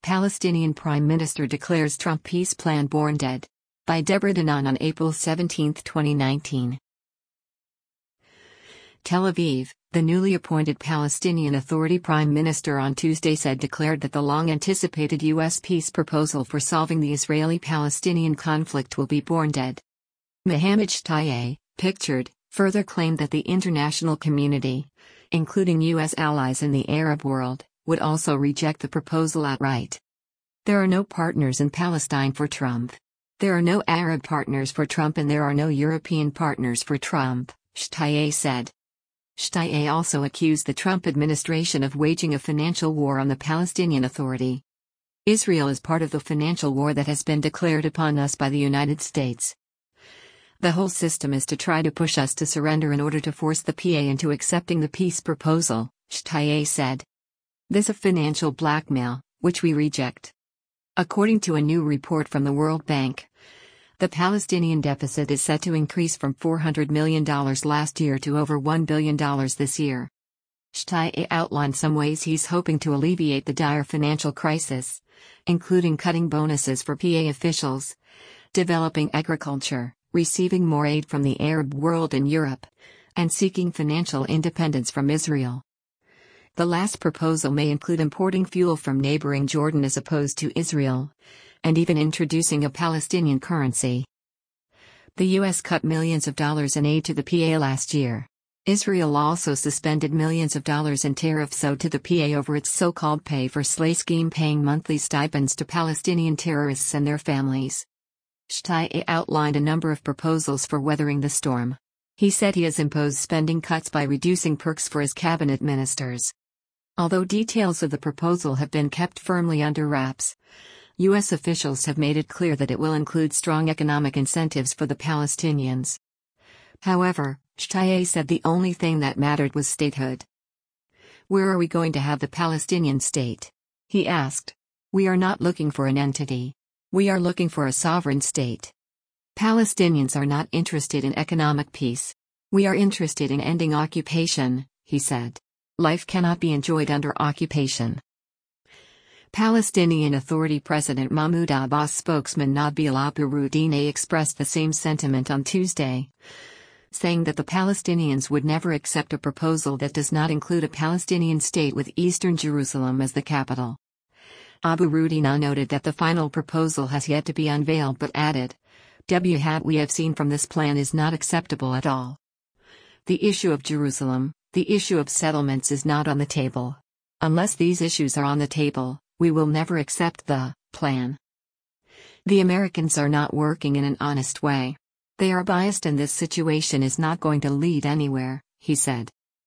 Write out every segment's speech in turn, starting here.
Palestinian Prime Minister declares Trump peace plan born dead. By Deborah Danan on April 17, 2019. Tel Aviv, the newly appointed Palestinian Authority Prime Minister on Tuesday declared that the long-anticipated U.S. peace proposal for solving the Israeli-Palestinian conflict will be born dead. Mohammed Shtayyeh, pictured, further claimed that the international community, including U.S. allies in the Arab world, would also reject the proposal outright. There are no partners in Palestine for Trump. There are no Arab partners for Trump and there are no European partners for Trump, Shtayyeh said. Shtayyeh also accused the Trump administration of waging a financial war on the Palestinian Authority. Israel is part of the financial war that has been declared upon us by the United States. The whole system is to try to push us to surrender in order to force the PA into accepting the peace proposal, Shtayyeh said. This is financial blackmail, which we reject. According to a new report from the World Bank, the Palestinian deficit is set to increase from $400 million last year to over $1 billion this year. Shtayyeh outlined some ways he's hoping to alleviate the dire financial crisis, including cutting bonuses for PA officials, developing agriculture, receiving more aid from the Arab world and Europe, and seeking financial independence from Israel. The last proposal may include importing fuel from neighboring Jordan as opposed to Israel, and even introducing a Palestinian currency. The U.S. cut millions of dollars in aid to the PA last year. Israel also suspended millions of dollars in tariffs owed to the PA over its so-called pay-for-slay scheme, paying monthly stipends to Palestinian terrorists and their families. Shtayyeh outlined a number of proposals for weathering the storm. He said he has imposed spending cuts by reducing perks for his cabinet ministers. Although details of the proposal have been kept firmly under wraps, U.S. officials have made it clear that it will include strong economic incentives for the Palestinians. However, Shtayyeh said the only thing that mattered was statehood. Where are we going to have the Palestinian state? He asked. We are not looking for an entity. We are looking for a sovereign state. Palestinians are not interested in economic peace. We are interested in ending occupation, he said. Life cannot be enjoyed under occupation. Palestinian Authority President Mahmoud Abbas spokesman Nabil Abu-Rudine expressed the same sentiment on Tuesday, saying that the Palestinians would never accept a proposal that does not include a Palestinian state with eastern Jerusalem as the capital. Abu-Rudine noted that the final proposal has yet to be unveiled but added, "What we have seen from this plan is not acceptable at all. The issue of Jerusalem, the issue of settlements is not on the table. Unless these issues are on the table, we will never accept the plan. The Americans are not working in an honest way. They are biased and this situation is not going to lead anywhere," he said.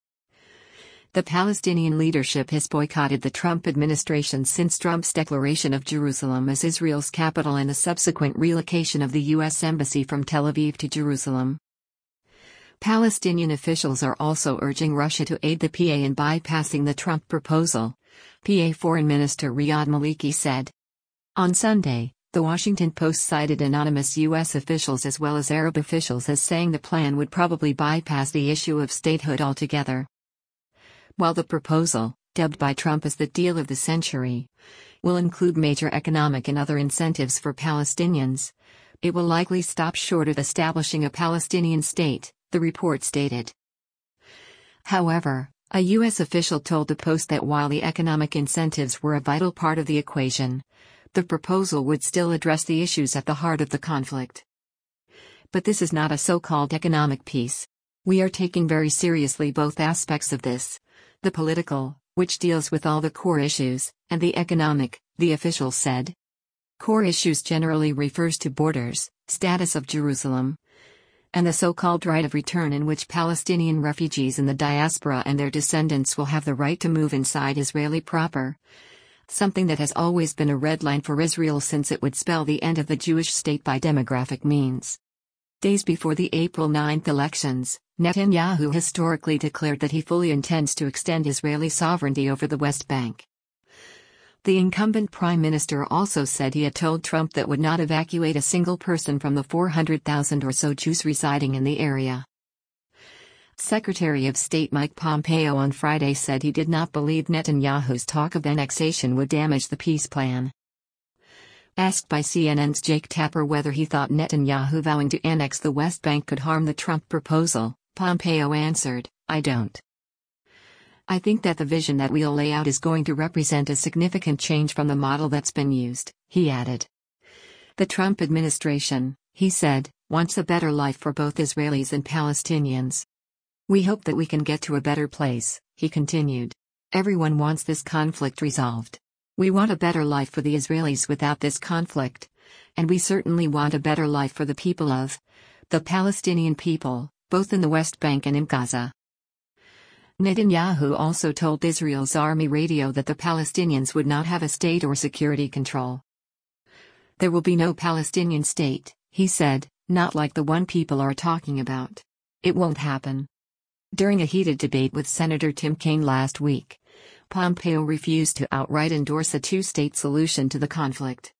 The Palestinian leadership has boycotted the Trump administration since Trump's declaration of Jerusalem as Israel's capital and the subsequent relocation of the U.S. Embassy from Tel Aviv to Jerusalem. Palestinian officials are also urging Russia to aid the PA in bypassing the Trump proposal, PA Foreign Minister Riyad Maliki said. On Sunday, The Washington Post cited anonymous U.S. officials as well as Arab officials as saying the plan would probably bypass the issue of statehood altogether. While the proposal, dubbed by Trump as the deal of the century, will include major economic and other incentives for Palestinians, it will likely stop short of establishing a Palestinian state, the report stated. However, a U.S. official told the Post that while the economic incentives were a vital part of the equation, the proposal would still address the issues at the heart of the conflict. But this is not a so-called economic peace. We are taking very seriously both aspects of this. The political, which deals with all the core issues, and the economic, the official said. Core issues generally refers to borders, status of Jerusalem, and the so-called right of return in which Palestinian refugees in the diaspora and their descendants will have the right to move inside Israeli proper, something that has always been a red line for Israel since it would spell the end of the Jewish state by demographic means. Days before the April 9 elections, Netanyahu historically declared that he fully intends to extend Israeli sovereignty over the West Bank. The incumbent prime minister also said he had told Trump that would not evacuate a single person from the 400,000 or so Jews residing in the area. Secretary of State Mike Pompeo on Friday said he did not believe Netanyahu's talk of annexation would damage the peace plan. Asked by CNN's Jake Tapper whether he thought Netanyahu vowing to annex the West Bank could harm the Trump proposal, Pompeo answered, "I don't. I think that the vision that we'll lay out is going to represent a significant change from the model that's been used," he added. The Trump administration, he said, wants a better life for both Israelis and Palestinians. "We hope that we can get to a better place," he continued. "Everyone wants this conflict resolved. We want a better life for the Israelis without this conflict. And we certainly want a better life for the people of the Palestinian people, both in the West Bank and in Gaza." Netanyahu also told Israel's army radio that the Palestinians would not have a state or security control. "There will be no Palestinian state," he said, "not like the one people are talking about. It won't happen." During a heated debate with Senator Tim Kaine last week, Pompeo refused to outright endorse a two-state solution to the conflict.